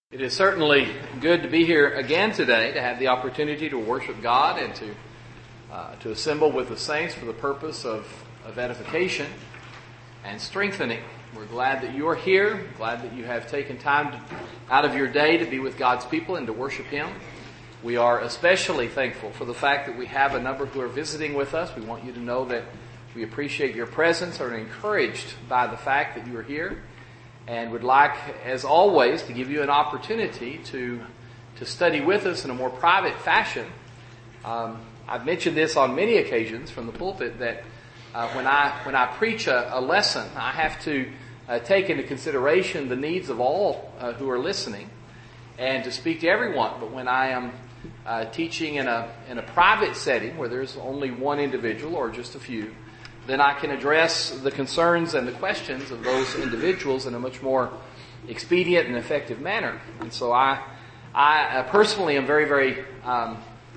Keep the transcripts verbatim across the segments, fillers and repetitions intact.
It is certainly good to be here again today, to have the opportunity to worship God and to uh, to assemble with the saints for the purpose of, of edification and strengthening. We're glad that you are here, glad that you have taken time to, out of your day to be with God's people and to worship Him. We are especially thankful for the fact that we have a number who are visiting with us. We want you to know that we appreciate your presence, are encouraged by the fact that you are here, and would like, as always, to give you an opportunity to to study with us in a more private fashion. Um, I've mentioned this on many occasions from the pulpit that uh, when I when I preach a, a lesson, I have to uh, take into consideration the needs of all uh, who are listening, and to speak to everyone. But when I am uh, teaching in a in a private setting where there's only one individual or just a few, then I can address the concerns and the questions of those individuals in a much more expedient and effective manner. And so I, I personally am very, very um,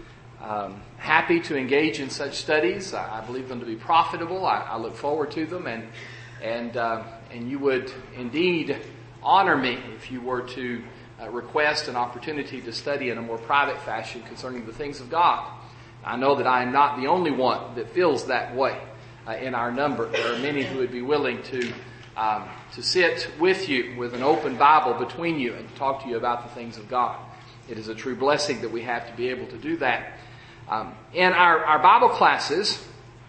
um, happy to engage in such studies. I, I believe them to be profitable. I, I look forward to them, and and uh, and you would indeed honor me if you were to uh, request an opportunity to study in a more private fashion concerning the things of God. I know that I am not the only one that feels that way. Uh, in our number, there are many who would be willing to um, to sit with you with an open Bible between you and talk to you about the things of God. It is a true blessing that we have to be able to do that. Um, in our, our Bible classes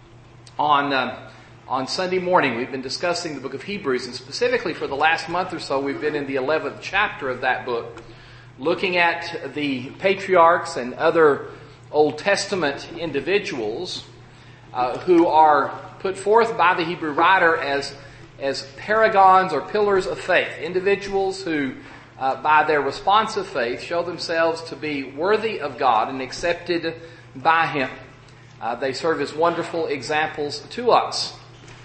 on um, on Sunday morning, we've been discussing the book of Hebrews, and specifically for the last month or so, we've been in the eleventh chapter of that book, looking at the patriarchs and other Old Testament individuals Uh, who are put forth by the Hebrew writer as as paragons or pillars of faith, individuals who, uh, by their response of faith, show themselves to be worthy of God and accepted by Him. Uh, they serve as wonderful examples to us.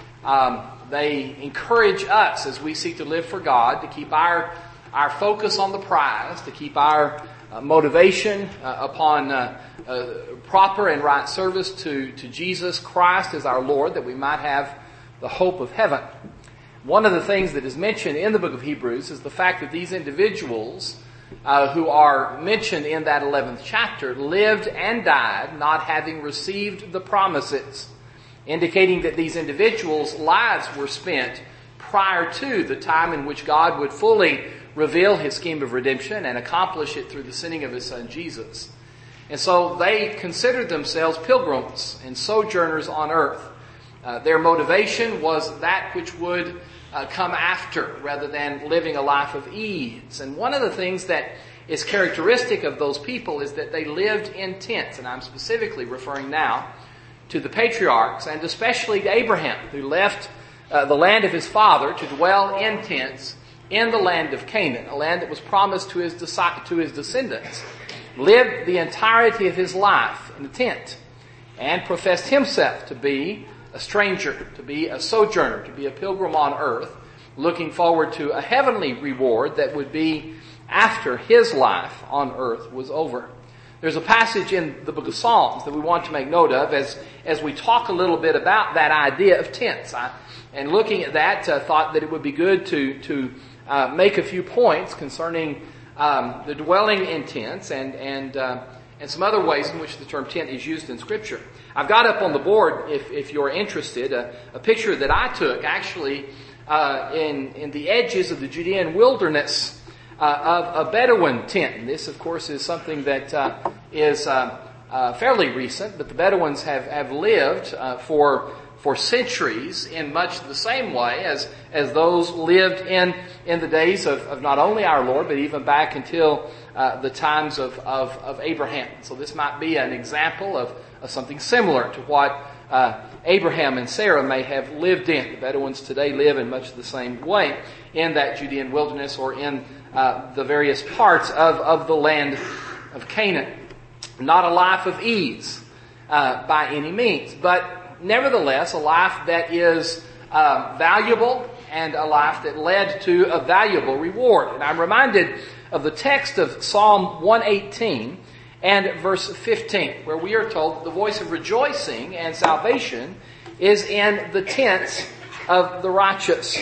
Um, they encourage us as we seek to live for God to keep our our focus on the prize, to keep our uh, motivation uh, upon uh, uh, proper and right service to, to Jesus Christ as our Lord, that we might have the hope of heaven. One of the things that is mentioned in the book of Hebrews is the fact that these individuals uh, who are mentioned in that eleventh chapter lived and died not having received the promises, indicating that these individuals' lives were spent prior to the time in which God would fully reveal His scheme of redemption and accomplish it through the sending of His Son Jesus. And so they considered themselves pilgrims and sojourners on earth. Uh, their motivation was that which would uh, come after, rather than living a life of ease. And one of the things that is characteristic of those people is that they lived in tents. And I'm specifically referring now to the patriarchs, and especially to Abraham, who left uh, the land of his father to dwell in tents in the land of Canaan, a land that was promised to his to his descendants. Lived the entirety of his life in a tent, and professed himself to be a stranger, to be a sojourner, to be a pilgrim on earth, looking forward to a heavenly reward that would be after his life on earth was over. There's a passage in the book of Psalms that we want to make note of as, as we talk a little bit about that idea of tents. I, and looking at that, uh, thought that it would be good to, to uh, make a few points concerning Um, the dwelling in tents and and uh, and some other ways in which the term tent is used in Scripture. I've got up on the board, if if you're interested, a, a picture that I took actually uh, in in the edges of the Judean wilderness uh, of a Bedouin tent. And this, of course, is something that uh, is uh, uh, fairly recent, but the Bedouins have have lived uh, for. for centuries in much the same way as, as those lived in, in the days of, of not only our Lord, but even back until uh, the times of, of, of Abraham. So this might be an example of, of something similar to what uh, Abraham and Sarah may have lived in. The Bedouins today live in much the same way in that Judean wilderness or in uh, the various parts of, of the land of Canaan. Not a life of ease uh, by any means, but nevertheless, a life that is uh, valuable and a life that led to a valuable reward. And I'm reminded of the text of Psalm one eighteen and verse fifteen, where we are told that the voice of rejoicing and salvation is in the tents of the righteous.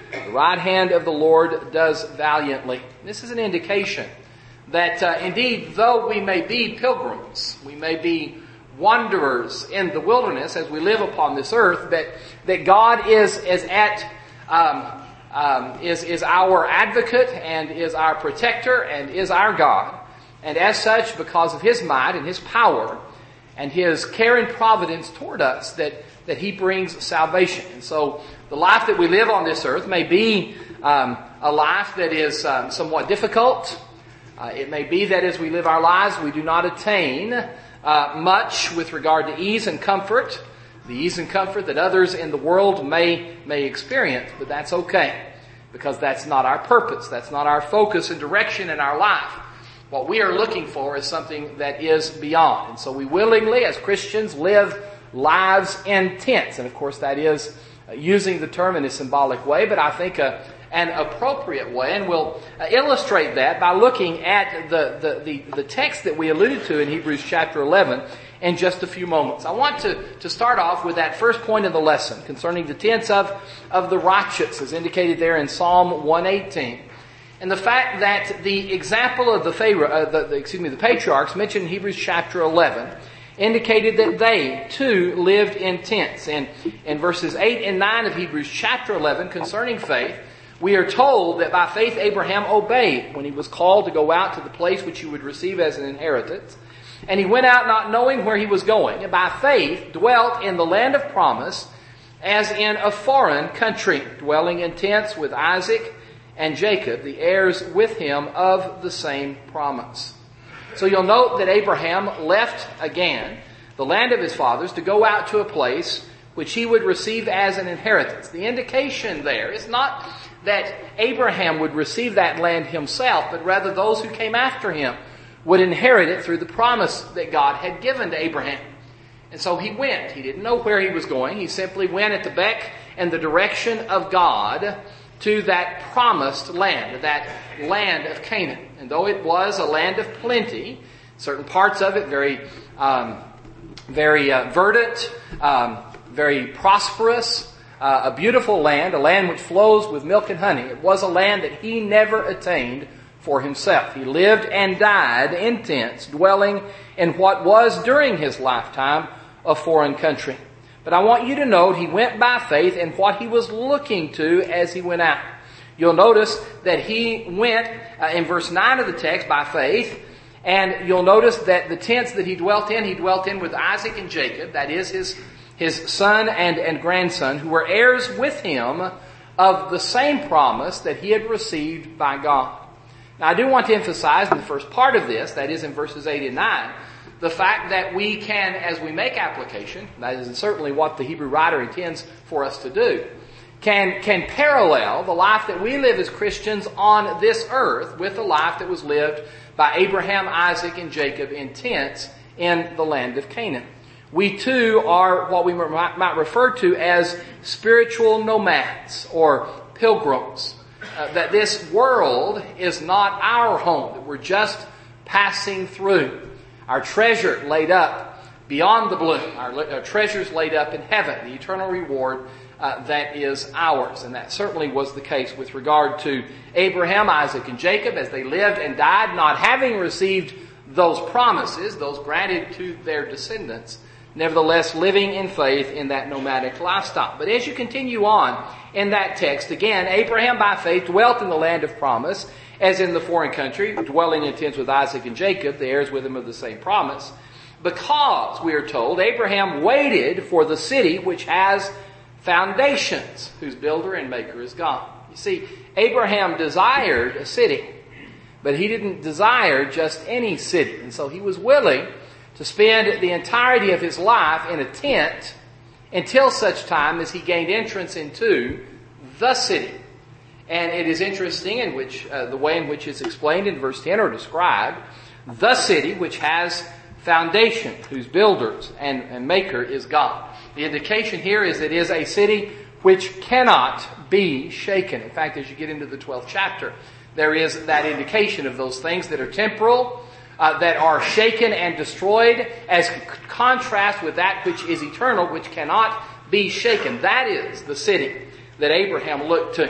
The right hand of the Lord does valiantly. This is an indication that uh, indeed, though we may be pilgrims, we may be wanderers in the wilderness as we live upon this earth, that, that God is, is at, um, um, is, is our advocate and is our protector and is our God. And as such, because of His might and His power and His care and providence toward us, that, that He brings salvation. And so the life that we live on this earth may be um, a life that is um, somewhat difficult. Uh, it may be that as we live our lives, we do not attain uh, much with regard to ease and comfort, the ease and comfort that others in the world may may experience, but that's okay, because that's not our purpose. That's not our focus and direction in our life. What we are looking for is something that is beyond. And so we willingly, as Christians, live lives in tents. And of course that is uh, using the term in a symbolic way, but I think a an appropriate way, and we'll uh, illustrate that by looking at the, the, the, the text that we alluded to in Hebrews chapter eleven in just a few moments. I want to, to start off with that first point of the lesson concerning the tents of, of the righteous, as indicated there in Psalm one eighteen. And the fact that the example of the, Pharaoh, uh, the, the excuse me, the patriarchs mentioned in Hebrews chapter eleven indicated that they too lived in tents. And in verses eight and nine of Hebrews chapter eleven concerning faith, we are told that by faith Abraham obeyed when he was called to go out to the place which he would receive as an inheritance. And he went out not knowing where he was going, and by faith dwelt in the land of promise as in a foreign country, dwelling in tents with Isaac and Jacob, the heirs with him of the same promise. So you'll note that Abraham left again the land of his fathers to go out to a place which he would receive as an inheritance. The indication there is not that Abraham would receive that land himself, but rather those who came after him would inherit it through the promise that God had given to Abraham. And so he went. He didn't know where he was going. He simply went at the beck and the direction of God to that promised land, that land of Canaan. And though it was a land of plenty, certain parts of it very, um, very uh, verdant, um, very prosperous, Uh, a beautiful land, a land which flows with milk and honey. It was a land that he never attained for himself. He lived and died in tents, dwelling in what was during his lifetime a foreign country. But I want you to note he went by faith in what he was looking to as he went out. You'll notice that he went uh, in verse nine of the text by faith, and you'll notice that the tents that he dwelt in, he dwelt in with Isaac and Jacob, that is his his son and, and grandson, who were heirs with him of the same promise that he had received by God. Now I do want to emphasize in the first part of this, that is in verses eight and nine, the fact that we can, as we make application, that is certainly what the Hebrew writer intends for us to do, can, can parallel the life that we live as Christians on this earth with the life that was lived by Abraham, Isaac, and Jacob in tents in the land of Canaan. We too are what we might refer to as spiritual nomads or pilgrims. Uh, that this world is not our home, that we're just passing through. Our treasure laid up beyond the blue, our, our treasures laid up in heaven, the eternal reward uh, that is ours. And that certainly was the case with regard to Abraham, Isaac, and Jacob as they lived and died, not having received those promises, those granted to their descendants, nevertheless living in faith in that nomadic lifestyle. But as you continue on in that text, again, Abraham by faith dwelt in the land of promise, as in the foreign country, dwelling in tents with Isaac and Jacob, the heirs with him of the same promise, because, we are told, Abraham waited for the city which has foundations, whose builder and maker is God. You see, Abraham desired a city, but he didn't desire just any city. And so he was willing to spend the entirety of his life in a tent until such time as he gained entrance into the city. And it is interesting in which uh, the way in which it's explained in verse ten or described, the city which has foundation, whose builders and, and maker is God. The indication here is it is a city which cannot be shaken. In fact, as you get into the twelfth chapter, there is that indication of those things that are temporal, Uh, that are shaken and destroyed, as c- contrast with that which is eternal, which cannot be shaken. That is the city that Abraham looked to.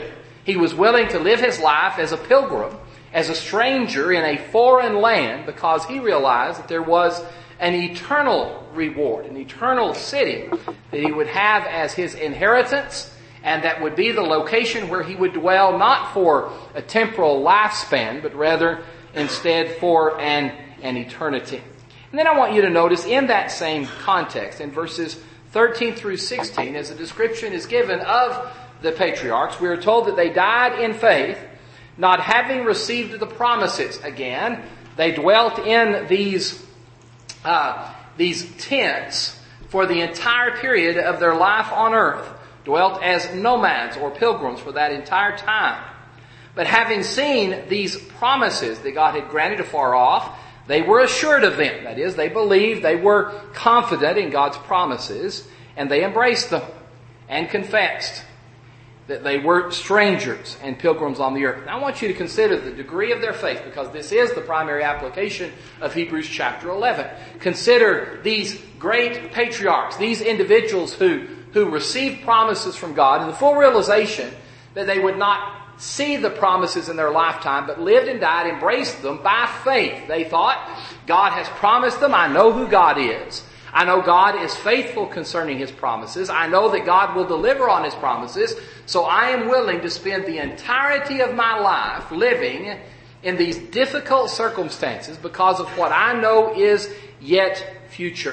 He was willing to live his life as a pilgrim, as a stranger in a foreign land, because he realized that there was an eternal reward, an eternal city that he would have as his inheritance, and that would be the location where he would dwell, not for a temporal lifespan, but rather instead for an, an eternity. And then I want you to notice in that same context, in verses thirteen through sixteen, as a description is given of the patriarchs, we are told that they died in faith, not having received the promises. Again, they dwelt in these uh, these tents for the entire period of their life on earth, dwelt as nomads or pilgrims for that entire time. But having seen these promises that God had granted afar off, they were assured of them. That is, they believed, they were confident in God's promises, and they embraced them and confessed that they were strangers and pilgrims on the earth. Now I want you to consider the degree of their faith, because this is the primary application of Hebrews chapter eleven. Consider these great patriarchs, these individuals who, who received promises from God in the full realization that they would not see the promises in their lifetime, but lived and died, embraced them by faith. They thought, God has promised them. I know who God is. I know God is faithful concerning His promises. I know that God will deliver on His promises. So I am willing to spend the entirety of my life living in these difficult circumstances because of what I know is yet future.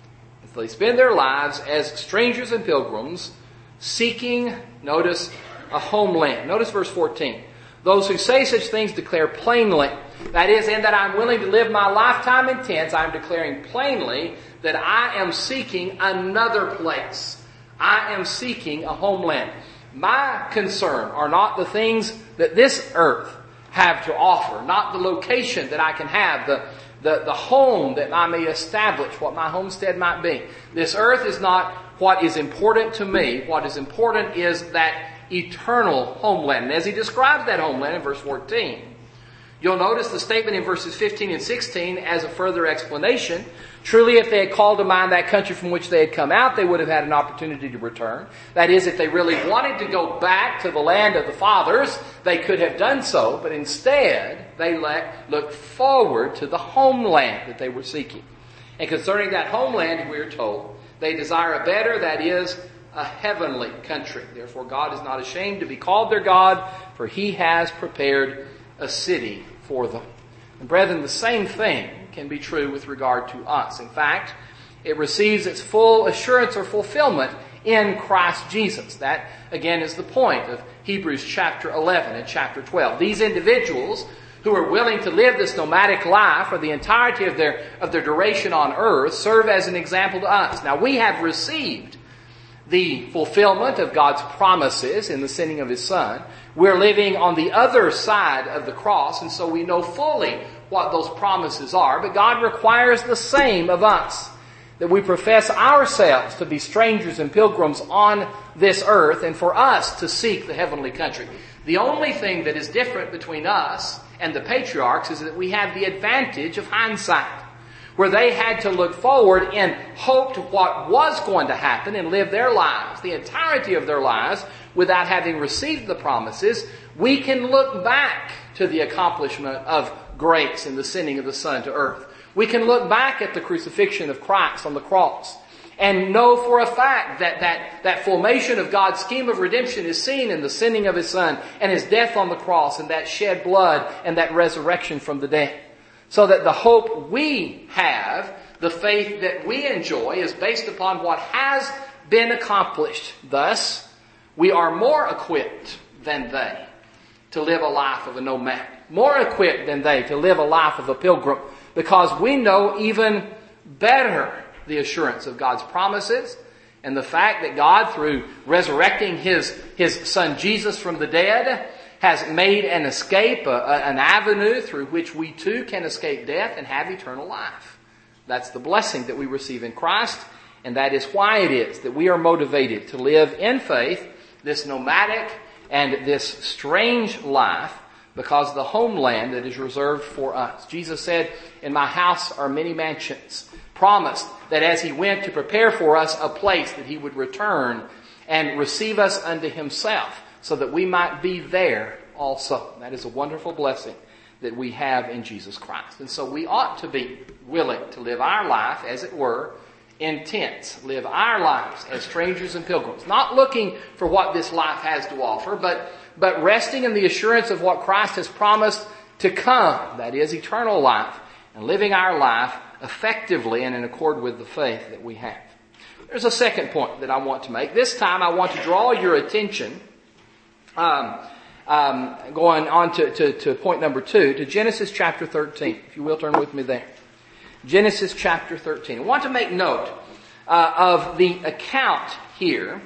If they spend their lives as strangers and pilgrims, seeking, notice, a homeland. Notice verse fourteen. Those who say such things declare plainly. That is, in that I'm willing to live my lifetime in tents, I'm declaring plainly that I am seeking another place. I am seeking a homeland. My concern are not the things that this earth have to offer, not the location that I can have, the, the, the home that I may establish, what my homestead might be. This earth is not what is important to me. What is important is that eternal homeland. And as he describes that homeland in verse fourteen, you'll notice the statement in verses fifteen and sixteen as a further explanation. Truly, if they had called to mind that country from which they had come out, they would have had an opportunity to return. That is, if they really wanted to go back to the land of the fathers, they could have done so, but instead they let, looked forward to the homeland that they were seeking. And concerning that homeland, we are told, they desire a better, that is, a heavenly country. Therefore, God is not ashamed to be called their God, for He has prepared a city for them. And brethren, the same thing can be true with regard to us. In fact, it receives its full assurance or fulfillment in Christ Jesus. That, again, is the point of Hebrews chapter eleven and chapter twelve. These individuals who are willing to live this nomadic life for the entirety of their, of their duration on earth serve as an example to us. Now, we have received the fulfillment of God's promises in the sending of His Son. We're living on the other side of the cross, and so we know fully what those promises are. But God requires the same of us, that we profess ourselves to be strangers and pilgrims on this earth, and for us to seek the heavenly country. The only thing that is different between us and the patriarchs is that we have the advantage of hindsight, where they had to look forward in hope to what was going to happen and live their lives, the entirety of their lives, without having received the promises. We can look back to the accomplishment of grace in the sending of the Son to earth. We can look back at the crucifixion of Christ on the cross and know for a fact that that, that formation of God's scheme of redemption is seen in the sending of His Son and His death on the cross and that shed blood and that resurrection from the dead. So that the hope we have, the faith that we enjoy, is based upon what has been accomplished. Thus, we are more equipped than they to live a life of a nomad. More equipped than they to live a life of a pilgrim. Because we know even better the assurance of God's promises and the fact that God, through resurrecting His, His Son Jesus from the dead, has made an escape, a, a, an avenue through which we too can escape death and have eternal life. That's the blessing that we receive in Christ, and that is why it is that we are motivated to live in faith this nomadic and this strange life, because the homeland that is reserved for us. Jesus said, "In my house are many mansions," promised that as He went to prepare for us a place, that He would return and receive us unto Himself. so that we might be there also. That is a wonderful blessing that we have in Jesus Christ. And so we ought to be willing to live our life, as it were, in tents. Live our lives as strangers and pilgrims. Not looking for what this life has to offer, but, but resting in the assurance of what Christ has promised to come. That is eternal life. And living our life effectively and in accord with the faith that we have. There's a second point that I want to make. This time I want to draw your attention, um, um, going on to, to, to point number two, to Genesis chapter thirteen. If you will, turn with me there. Genesis chapter thirteen. I want to make note uh, of the account here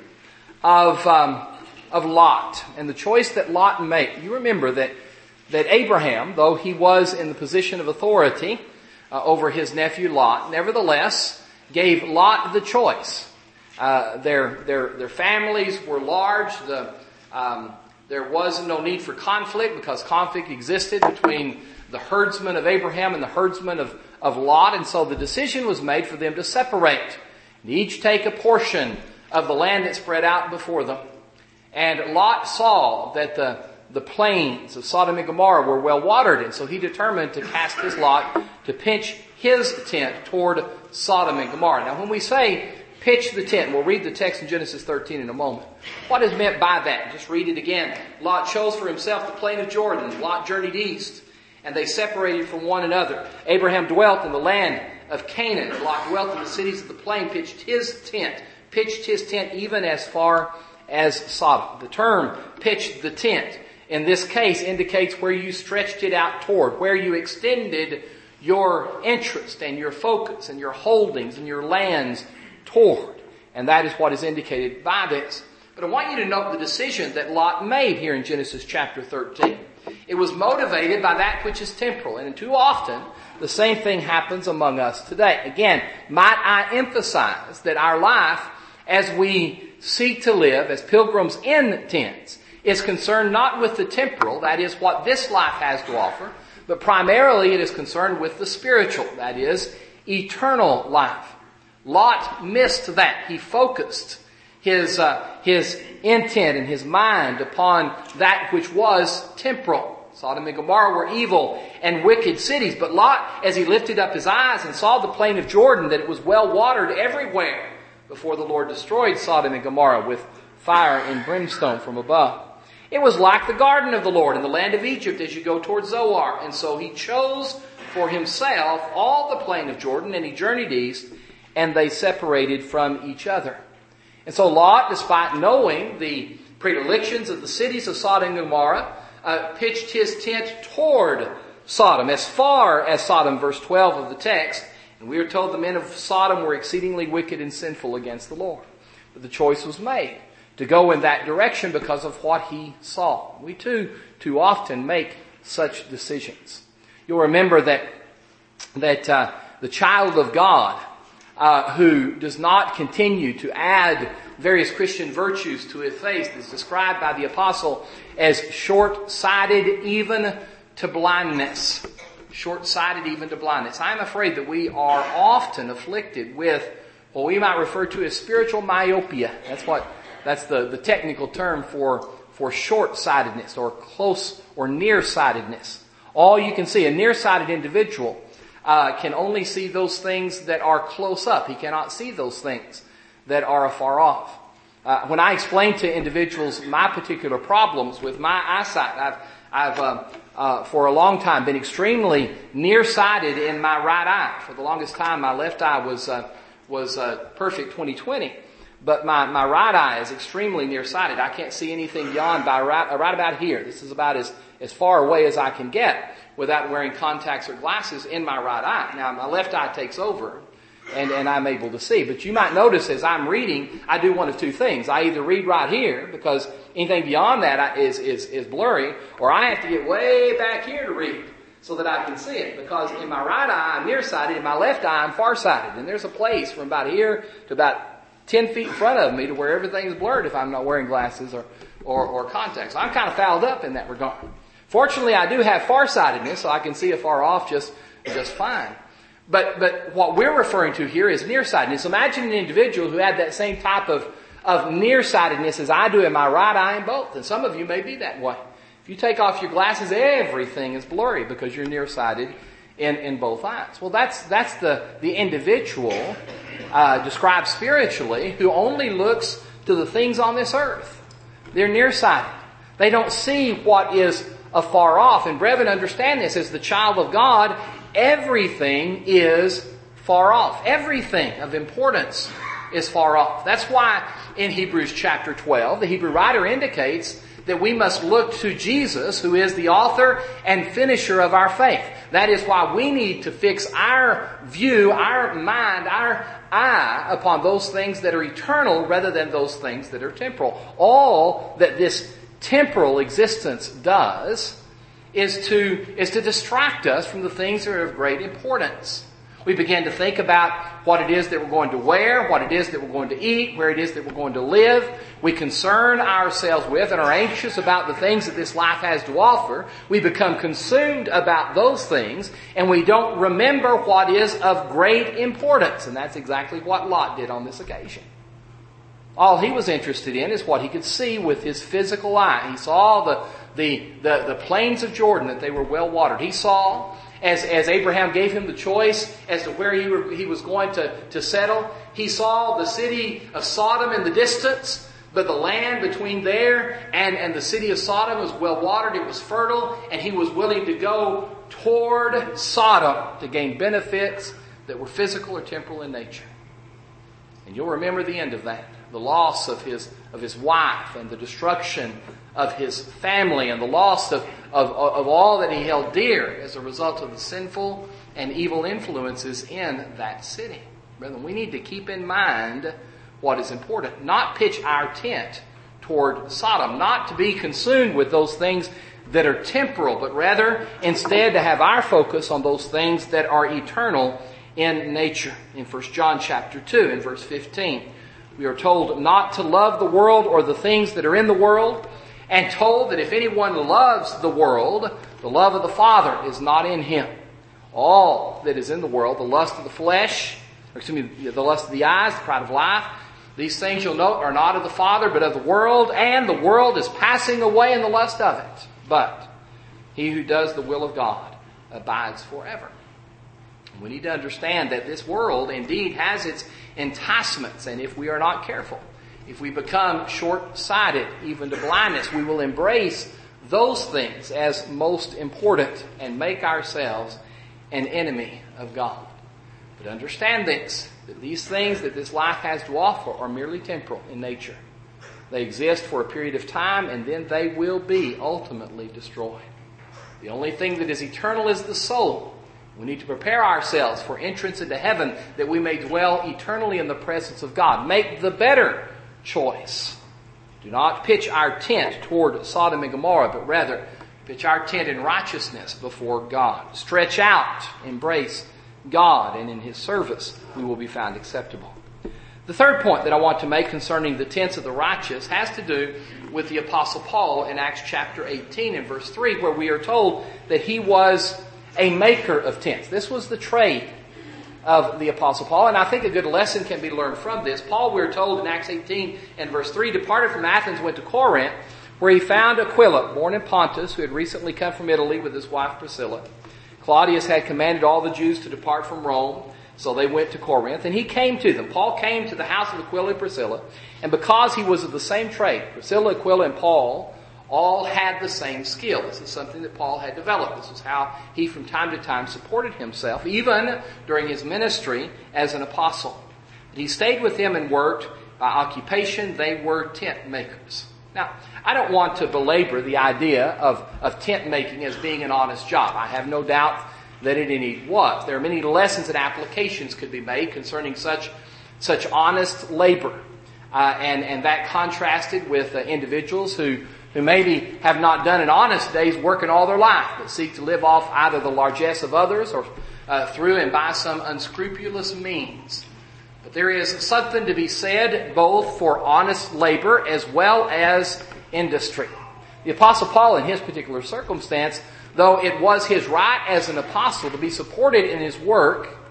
of um, of Lot and the choice that Lot made. You remember that that Abraham, though he was in the position of authority uh, over his nephew Lot, nevertheless gave Lot the choice. Uh, their their their families were large. The um, there was no need for conflict because conflict existed between the herdsmen of Abraham and the herdsmen of, of Lot. And so the decision was made for them to separate and each take a portion of the land that spread out before them. And Lot saw that the, the plains of Sodom and Gomorrah were well watered. And so he determined to cast his lot to pitch his tent toward Sodom and Gomorrah. Now when we say pitch the tent, we'll read the text in Genesis thirteen in a moment. What is meant by that? Just read it again. Lot chose for himself the plain of Jordan. Lot journeyed east, and they separated from one another. Abraham dwelt in the land of Canaan. Lot dwelt in the cities of the plain, pitched his tent, pitched his tent even as far as Sodom. The term pitched the tent in this case indicates where you stretched it out toward, where you extended your interest and your focus and your holdings and your lands toward. And that is what is indicated by this. But I want you to note the decision that Lot made here in Genesis chapter thirteen. It was motivated by that which is temporal. And too often, the same thing happens among us today. Again, might I emphasize that our life, as we seek to live as pilgrims in tents, is concerned not with the temporal, that is what this life has to offer, but primarily it is concerned with the spiritual, that is eternal life. Lot missed that. He focused his uh, his intent and his mind upon that which was temporal. Sodom and Gomorrah were evil and wicked cities. But Lot, as he lifted up his eyes and saw the plain of Jordan, that it was well watered everywhere before the Lord destroyed Sodom and Gomorrah with fire and brimstone from above. It was like the garden of the Lord in the land of Egypt as you go toward Zoar. And so he chose for himself all the plain of Jordan, and he journeyed east, and they separated from each other. And so Lot, despite knowing the predilections of the cities of Sodom and Gomorrah, uh, pitched his tent toward Sodom, as far as Sodom, verse twelve of the text. And we are told the men of Sodom were exceedingly wicked and sinful against the Lord. But the choice was made to go in that direction because of what he saw. We too, too often make such decisions. You'll remember that, that uh, the child of God, Uh, who does not continue to add various Christian virtues to his faith is described by the apostle as short-sighted even to blindness. Short-sighted even to blindness. I am afraid that we are often afflicted with what we might refer to as spiritual myopia. That's what, that's the, the technical term for, for short-sightedness or close or nearsightedness. All you can see, a nearsighted individual Uh, can only see those things that are close up. He cannot see those things that are afar off. Uh, when I explain to individuals my particular problems with my eyesight, I've, I've uh, uh, for a long time been extremely nearsighted in my right eye. For the longest time, my left eye was uh, was uh, perfect twenty twenty, but my, my right eye is extremely nearsighted. I can't see anything beyond by right, uh, right about here. This is about as as far away as I can get without wearing contacts or glasses in my right eye. Now, my left eye takes over, and, and I'm able to see. But you might notice as I'm reading, I do one of two things. I either read right here, because anything beyond that is, is, is blurry, or I have to get way back here to read so that I can see it. Because in my right eye, I'm nearsighted. In my left eye, I'm farsighted. And there's a place from about here to about ten feet in front of me to where everything's blurred if I'm not wearing glasses or, or, or contacts. So I'm kind of fouled up in that regard. Fortunately, I do have farsightedness, so I can see afar off just, just fine. But, but what we're referring to here is nearsightedness. Imagine an individual who had that same type of, of nearsightedness as I do in my right eye in both. And some of you may be that way. If you take off your glasses, everything is blurry because you're nearsighted in, in both eyes. Well, that's that's the, the individual uh, described spiritually who only looks to the things on this earth. They're nearsighted. They don't see what is afar off. And brethren, understand this. As the child of God, everything is far off. Everything of importance is far off. That's why in Hebrews chapter twelve, the Hebrew writer indicates that we must look to Jesus, who is the author and finisher of our faith. That is why we need to fix our view, our mind, our eye upon those things that are eternal rather than those things that are temporal. All that this temporal existence does is to, is to distract us from the things that are of great importance. We begin to think about what it is that we're going to wear, what it is that we're going to eat, where it is that we're going to live. We concern ourselves with and are anxious about the things that this life has to offer. We become consumed about those things, and we don't remember what is of great importance. And that's exactly what Lot did on this occasion. All he was interested in is what he could see with his physical eye. He saw the, the, the, the plains of Jordan, that they were well watered. He saw, as, as Abraham gave him the choice as to where he, were, he was going to, to settle, he saw the city of Sodom in the distance, but the land between there and, and the city of Sodom was well watered, it was fertile, and he was willing to go toward Sodom to gain benefits that were physical or temporal in nature. And you'll remember the end of that. The loss of his of his wife and the destruction of his family and the loss of, of, of all that he held dear as a result of the sinful and evil influences in that city. Brethren, we need to keep in mind what is important. Not pitch our tent toward Sodom. Not to be consumed with those things that are temporal, but rather instead to have our focus on those things that are eternal in nature. In First John chapter two, in verse fifteen, we are told not to love the world or the things that are in the world, and told that if anyone loves the world, the love of the Father is not in him. All that is in the world, the lust of the flesh, or excuse me, the lust of the eyes, the pride of life, these things you'll note are not of the Father, but of the world, and the world is passing away in the lust of it. But he who does the will of God abides forever. We need to understand that this world indeed has its enticements, and if we are not careful, if we become short-sighted, even to blindness, we will embrace those things as most important and make ourselves an enemy of God. But understand this, that these things that this life has to offer are merely temporal in nature. They exist for a period of time, and then they will be ultimately destroyed. The only thing that is eternal is the soul. We need to prepare ourselves for entrance into heaven that we may dwell eternally in the presence of God. Make the better choice. Do not pitch our tent toward Sodom and Gomorrah, but rather pitch our tent in righteousness before God. Stretch out, embrace God, and in His service we will be found acceptable. The third point that I want to make concerning the tents of the righteous has to do with the Apostle Paul in Acts chapter eighteen and verse three, where we are told that he was a maker of tents. This was the trade of the Apostle Paul, and I think a good lesson can be learned from this. Paul, we're told in Acts eighteen and verse three, departed from Athens, went to Corinth, where he found Aquila, born in Pontus, who had recently come from Italy with his wife Priscilla. Claudius had commanded all the Jews to depart from Rome, so they went to Corinth, and he came to them. Paul came to the house of Aquila and Priscilla, and because he was of the same trade, Priscilla, Aquila, and Paul all had the same skill. This is something that Paul had developed. This is how he from time to time supported himself, even during his ministry as an apostle. But he stayed with them and worked. By occupation, they were tent makers. Now, I don't want to belabor the idea of, of tent making as being an honest job. I have no doubt that it indeed was. There are many lessons and applications could be made concerning such, such honest labor. Uh, and, and that contrasted with uh, individuals who who maybe have not done an honest day's work in all their life, but seek to live off either the largesse of others or uh, through and by some unscrupulous means. But there is something to be said both for honest labor as well as industry. The Apostle Paul, in his particular circumstance, though it was his right as an apostle to be supported in his work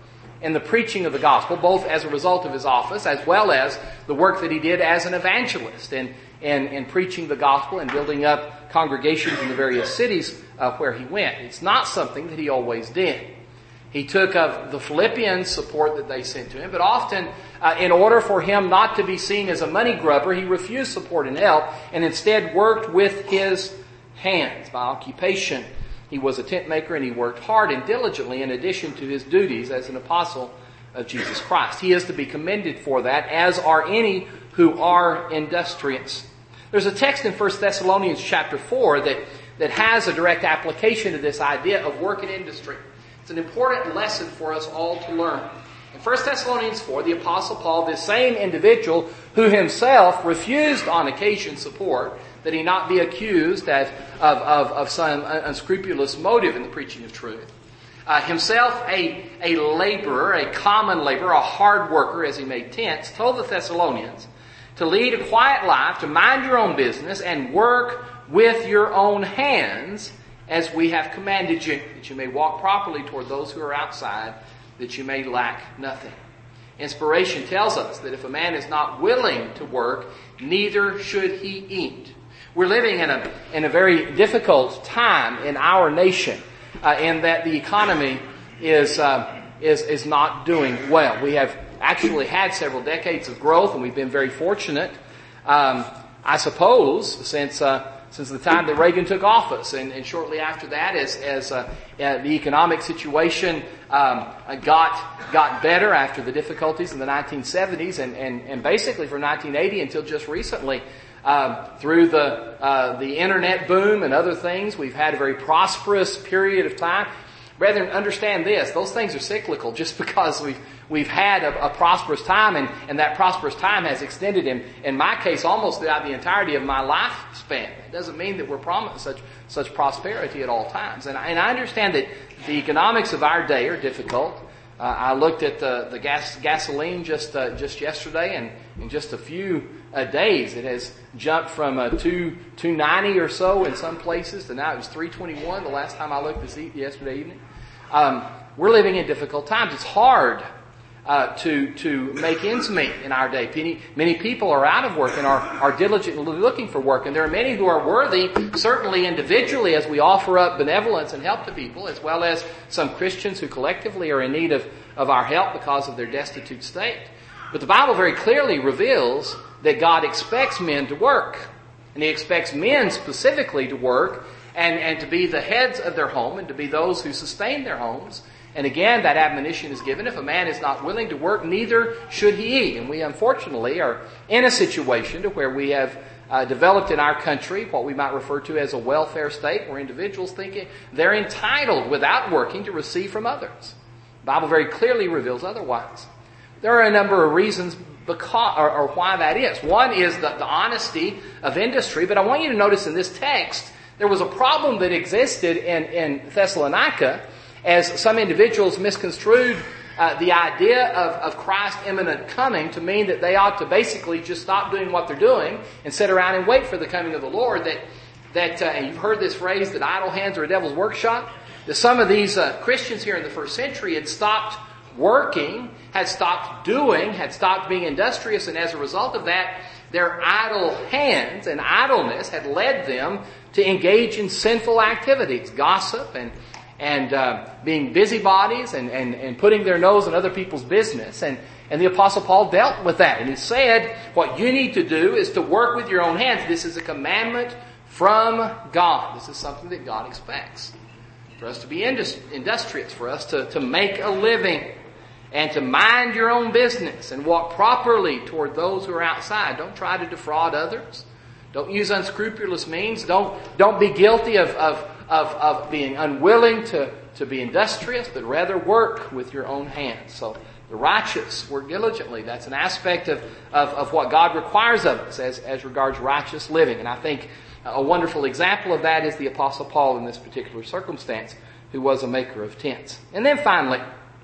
in the preaching of the gospel, both as a result of his office as well as the work that he did as an evangelist in, in, in preaching the gospel and building up congregations in the various cities uh, where he went. It's not something that he always did. He took of the Philippians support that they sent to him, but often uh, in order for him not to be seen as a money grubber, he refused support and help and instead worked with his hands. By occupation, he was a tent maker and he worked hard and diligently in addition to his duties as an apostle of Jesus Christ. He is to be commended for that, as are any who are industrious. There's a text in First Thessalonians chapter four that, that has a direct application to this idea of work and industry. It's an important lesson for us all to learn. In First Thessalonians four, the Apostle Paul, this same individual who himself refused on occasion support, that he not be accused of, of, of, of some unscrupulous motive in the preaching of truth. Uh, himself a, a laborer, a common laborer, a hard worker as he made tents, told the Thessalonians to lead a quiet life, to mind your own business, and work with your own hands as we have commanded you, that you may walk properly toward those who are outside, that you may lack nothing. Inspiration tells us that if a man is not willing to work, neither should he eat. We're living in a in a very difficult time in our nation, uh, in that the economy is uh, is is not doing well. We have actually had several decades of growth, and we've been very fortunate, um, I suppose, since. Uh, Since the time that Reagan took office, and, and shortly after that, as as uh, uh, the economic situation um, got got better after the difficulties in the nineteen seventies, and and, and basically from nineteen eighty until just recently, um, through the uh, the internet boom and other things, we've had a very prosperous period of time. Brethren, understand this: those things are cyclical. Just because we've we've had a, a prosperous time, and, and that prosperous time has extended in in my case almost throughout the entirety of my lifespan. It doesn't mean that we're promised such such prosperity at all times. And I, and I understand that the economics of our day are difficult. Uh, I looked at the the gas gasoline just uh, just yesterday, and in just a few uh, days, it has jumped from uh, two two ninety or so in some places to now it was three twenty one. The last time I looked this e- yesterday evening. Um, we're living in difficult times. It's hard uh, to to make ends meet in our day. Many, many people are out of work and are, are diligently looking for work. And there are many who are worthy, certainly individually, as we offer up benevolence and help to people, as well as some Christians who collectively are in need of, of our help because of their destitute state. But the Bible very clearly reveals that God expects men to work. And He expects men specifically to work and, and to be the heads of their home and to be those who sustain their homes. And again, that admonition is given: if a man is not willing to work, neither should he eat. And we unfortunately are in a situation to where we have uh, developed in our country what we might refer to as a welfare state, where individuals think they're entitled without working to receive from others. The Bible very clearly reveals otherwise. There are a number of reasons because, or, or why that is. One is the, the honesty of industry, but I want you to notice in this text there was a problem that existed in, in Thessalonica, as some individuals misconstrued uh, the idea of, of Christ's imminent coming to mean that they ought to basically just stop doing what they're doing and sit around and wait for the coming of the Lord. That, that uh, and you've heard this phrase, that idle hands are a devil's workshop. That some of these uh, Christians here in the first century had stopped working, had stopped doing, had stopped being industrious, and as a result of that, their idle hands and idleness had led them to engage in sinful activities, gossip and and uh, being busybodies and, and, and putting their nose in other people's business. And, and the Apostle Paul dealt with that. And he said, what you need to do is to work with your own hands. This is a commandment from God. This is something that God expects. For us to be indus- industrious, for us to, to make a living, and to mind your own business and walk properly toward those who are outside. Don't try to defraud others. Don't use unscrupulous means. Don't, don't be guilty of, of Of, of being unwilling to, to be industrious, but rather work with your own hands. So the righteous work diligently. That's an aspect of, of, of what God requires of us as, as regards righteous living. And I think a wonderful example of that is the Apostle Paul in this particular circumstance, who was a maker of tents. And then finally,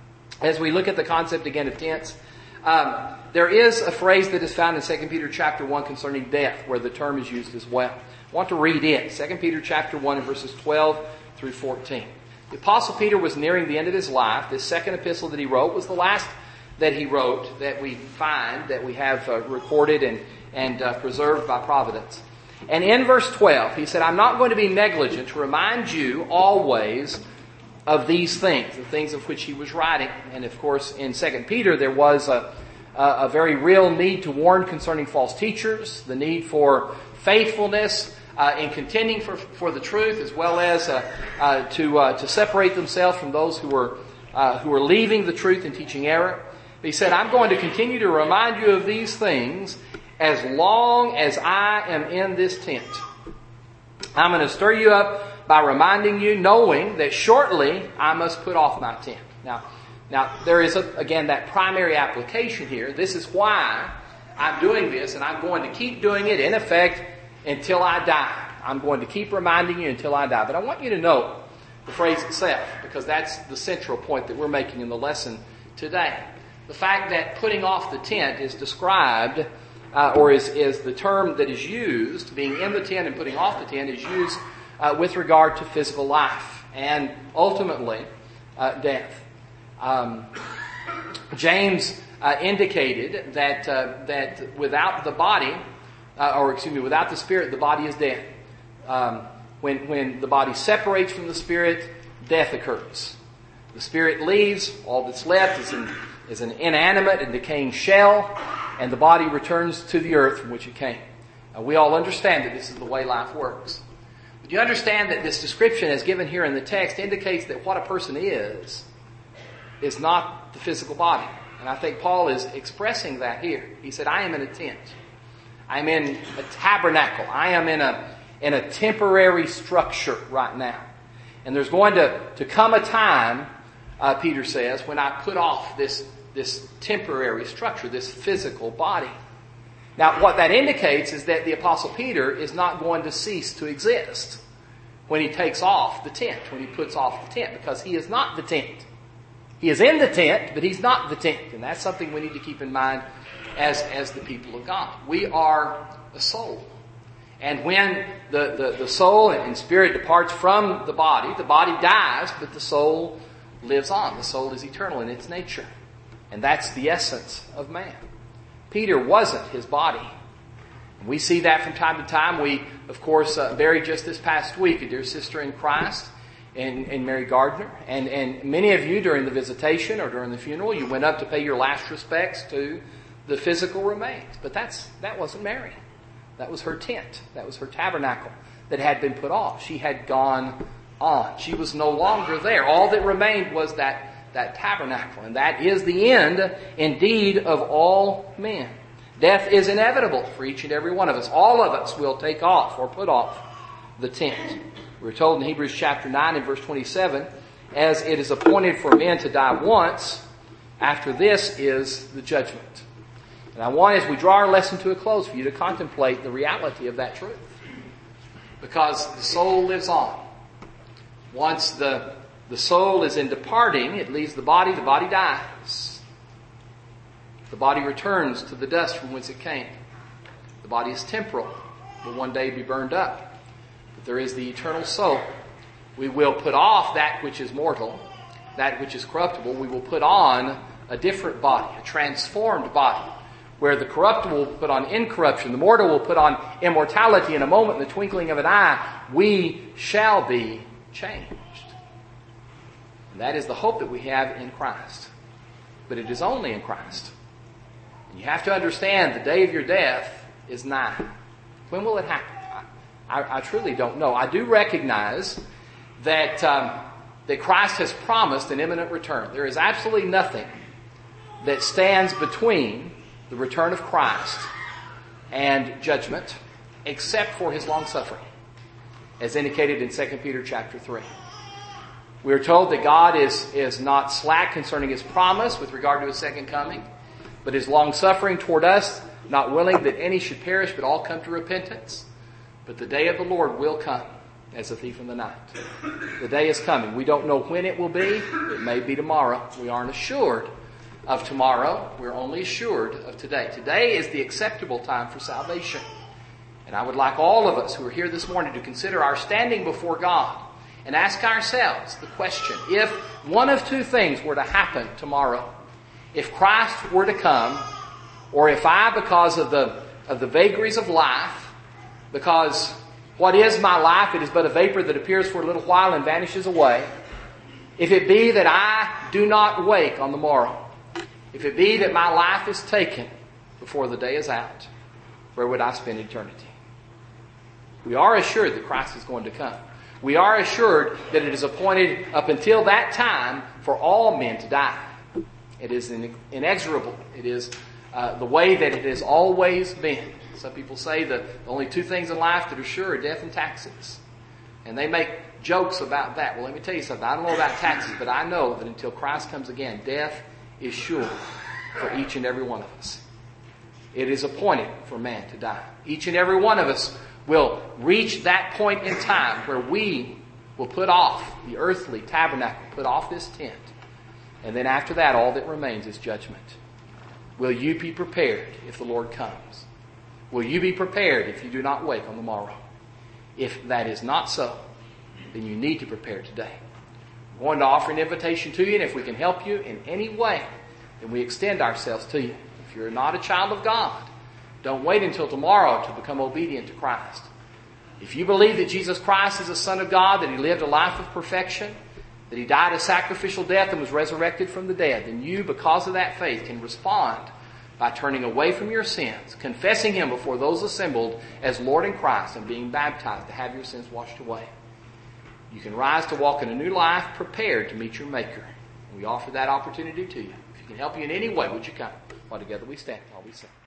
as we look at the concept again of tents, um, there is a phrase that is found in Second Peter chapter one concerning death, where the term is used as well. I want to read it. Second Peter chapter one, verses twelve through fourteen. The Apostle Peter was nearing the end of his life. This second epistle that he wrote was the last that he wrote that we find, that we have uh, recorded and, and uh, preserved by providence. And in verse twelve, he said, I'm not going to be negligent to remind you always of these things, the things of which he was writing. And of course, in Second Peter, there was a, a, a very real need to warn concerning false teachers, the need for faithfulness uh, in contending for, for the truth, as well as uh, uh, to uh, to separate themselves from those who were uh, who were leaving the truth and teaching error. He said, I'm going to continue to remind you of these things as long as I am in this tent. I'm going to stir you up by reminding you, knowing that shortly I must put off my tent. Now, now there is, a, again, that primary application here. This is why I'm doing this, and I'm going to keep doing it, in effect, until I die. I'm going to keep reminding you until I die. But I want you to note the phrase itself, because that's the central point that we're making in the lesson today. The fact that putting off the tent is described, uh, or is, is the term that is used, being in the tent and putting off the tent, is used uh, with regard to physical life and ultimately uh, death. Um, James uh, indicated that uh, that without the body, uh, or excuse me, without the spirit, the body is dead. Um, when when the body separates from the spirit, death occurs. The spirit leaves; all that's left is an is an inanimate and decaying shell, and the body returns to the earth from which it came. Now, we all understand that this is the way life works. But you understand that this description as given here in the text indicates that what a person is, is not the physical body. And I think Paul is expressing that here. He said, I am in a tent. I'm in a tabernacle. I am in a, in a temporary structure right now. And there's going to, to come a time, uh, Peter says, when I put off this this temporary structure, this physical body. Now, what that indicates is that the Apostle Peter is not going to cease to exist when he takes off the tent, when he puts off the tent, because he is not the tent. He is in the tent, but he's not the tent. And that's something we need to keep in mind as, as the people of God. We are a soul. And when the, the, the soul and spirit departs from the body, the body dies, but the soul lives on. The soul is eternal in its nature. And that's the essence of man. Peter wasn't his body. We see that from time to time. We, of course, uh, buried just this past week a dear sister in Christ, and, and Mary Gardner. And, and many of you during the visitation or during the funeral, you went up to pay your last respects to the physical remains. But that's that wasn't Mary. That was her tent. That was her tabernacle that had been put off. She had gone on. She was no longer there. All that remained was that that tabernacle. And that is the end, indeed, of all men. Death is inevitable for each and every one of us. All of us will take off or put off the tent. We're told in Hebrews chapter nine and verse twenty-seven, as it is appointed for men to die once, after this is the judgment. And I want, as we draw our lesson to a close, for you to contemplate the reality of that truth. Because the soul lives on. Once the The soul is in departing, it leaves the body, the body dies. The body returns to the dust from whence it came. The body is temporal, will one day be burned up. But there is the eternal soul. We will put off that which is mortal, that which is corruptible. We will put on a different body, a transformed body, where the corruptible will put on incorruption, the mortal will put on immortality. In a moment, in the twinkling of an eye, we shall be changed. That is the hope that we have in Christ. But it is only in Christ. And you have to understand the day of your death is nigh. When will it happen? I, I, I truly don't know. I do recognize that, um, that Christ has promised an imminent return. There is absolutely nothing that stands between the return of Christ and judgment except for his long suffering, as indicated in Second Peter chapter three. We are told that God is, is not slack concerning his promise with regard to his second coming, but is long-suffering toward us, not willing that any should perish, but all come to repentance. But the day of the Lord will come as a thief in the night. The day is coming. We don't know when it will be. It may be tomorrow. We aren't assured of tomorrow. We're only assured of today. Today is the acceptable time for salvation. And I would like all of us who are here this morning to consider our standing before God and ask ourselves the question, if one of two things were to happen tomorrow, if Christ were to come, or if I, because of the, of the vagaries of life, because what is my life, it is but a vapor that appears for a little while and vanishes away, if it be that I do not wake on the morrow, if it be that my life is taken before the day is out, where would I spend eternity? We are assured that Christ is going to come. We are assured that it is appointed up until that time for all men to die. It is inexorable. It is uh, the way that it has always been. Some people say that the only two things in life that are sure are death and taxes. And they make jokes about that. Well, let me tell you something. I don't know about taxes, but I know that until Christ comes again, death is sure for each and every one of us. It is appointed for man to die. Each and every one of us will reach that point in time where we will put off the earthly tabernacle, put off this tent. And then after that, all that remains is judgment. Will you be prepared if the Lord comes? Will you be prepared if you do not wake on the morrow? If that is not so, then you need to prepare today. We're going to offer an invitation to you, and if we can help you in any way, then we extend ourselves to you. If you're not a child of God, don't wait until tomorrow to become obedient to Christ. If you believe that Jesus Christ is the Son of God, that He lived a life of perfection, that He died a sacrificial death and was resurrected from the dead, then you, because of that faith, can respond by turning away from your sins, confessing Him before those assembled as Lord in Christ, and being baptized to have your sins washed away. You can rise to walk in a new life prepared to meet your Maker. We offer that opportunity to you. If you can help you in any way, would you come? While together we stand, while we sing.